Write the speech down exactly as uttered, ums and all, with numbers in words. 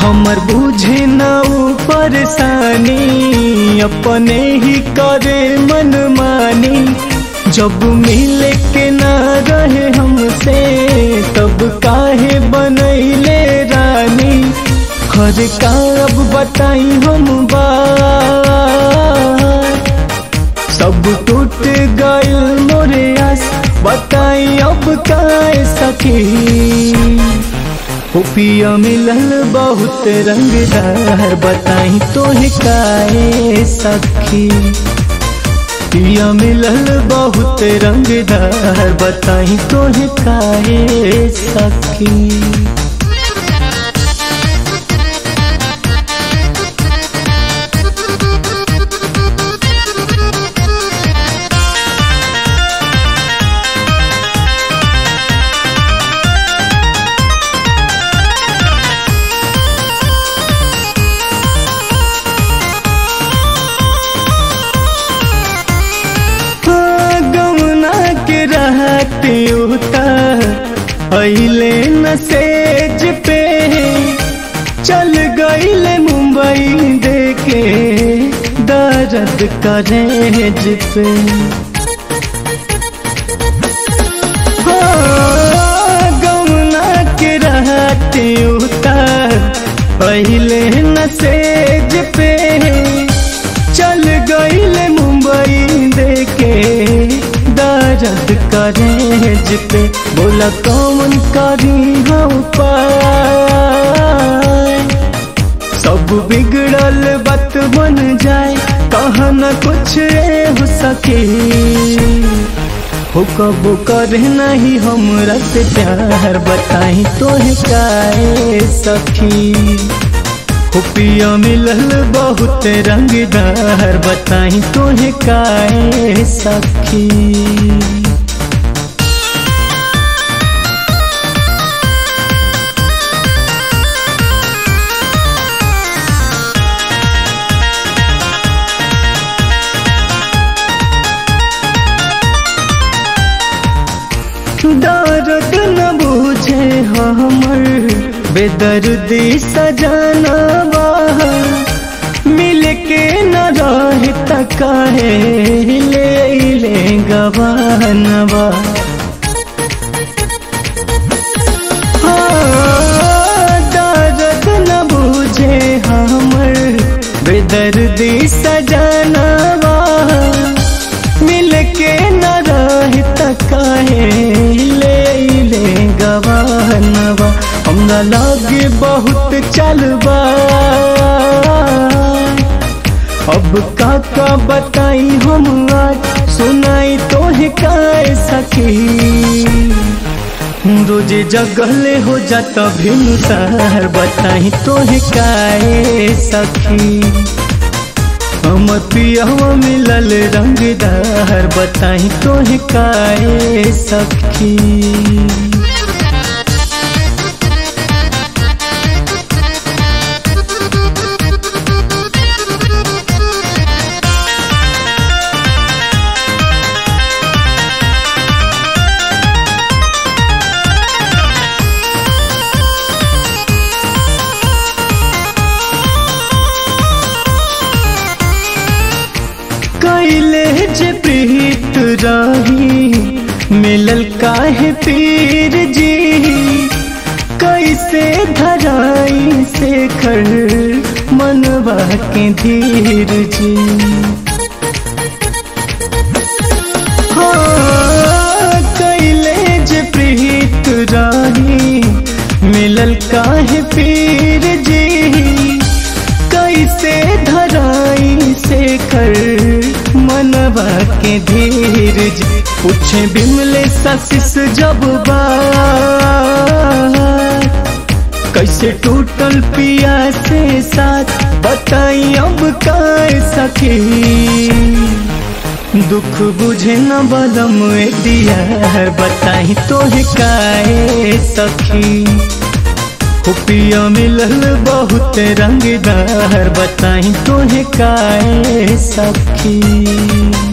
हमर बुझे न ऊ परेशानी, अपने ही करे मन मानी। जब मिले के ना रहे हमसे तब काहे बनैले रानी। हर का अब बताई हम बात, सब टूट गइल मोरे आस। बताई अब काहे सखी, हो पिया मिलल बहुत रंगदार। बताई तोहे काहे सखी, पिया मिलल बहुत रंगदार। बताई तोहे काहे सखी। अइले न सेज पे चल गइले मुंबई देके दर्द करेज पे। गौना के रहते उतार अइले न सेज पे चल गइले मुंबई देके दर्द करेज पे। बोला कौन करी हम पाए, सब बिगड़ल बात बन जाए। कहा न कुछ हो सके, हो कब करे नहीं हमरा से प्यार। बताई तोहे काहे सखी, हो पिया मिलल बहुत रंगदार। बताई तोहे काहे सखी। दर्द न बूझे हमर बेदर्दी सजनवा, मिल के न रहे त काहे ले ले गवानवा। दर्द न बूझे हमर बेदर्दी सजनवा, मिल के न रहे त काहे ले ले गवानवा। हमरा लागे बहुत चलबा, अब काका बताई हम आज। सुनाई तोहे काहे सखी, रोजे जगले हो जाता भिनुसार। बताई तोहे काहे सखी, हमर पियवा मिलल रंगदार। बताई तोहे काहे सखी। कैले जे प्रीत रही मिलल काहे पीर जी। कैसे धराई से खर मनवा के धीर जी। हाँ कैले जे प्रीत रही मिलल काहे पीर जी। कैसे धराई से खर मनवा के धीरज। पूछे बिमले सासिस जब बात, कैसे टूटल पिया से साथ। बताई अब काहे सखी, दुख बुझे न बलम दिया। बताई तोहे काहे सखी, हो पिया मिलल बहुत रंगदार। बताई तोहे काहे सखी।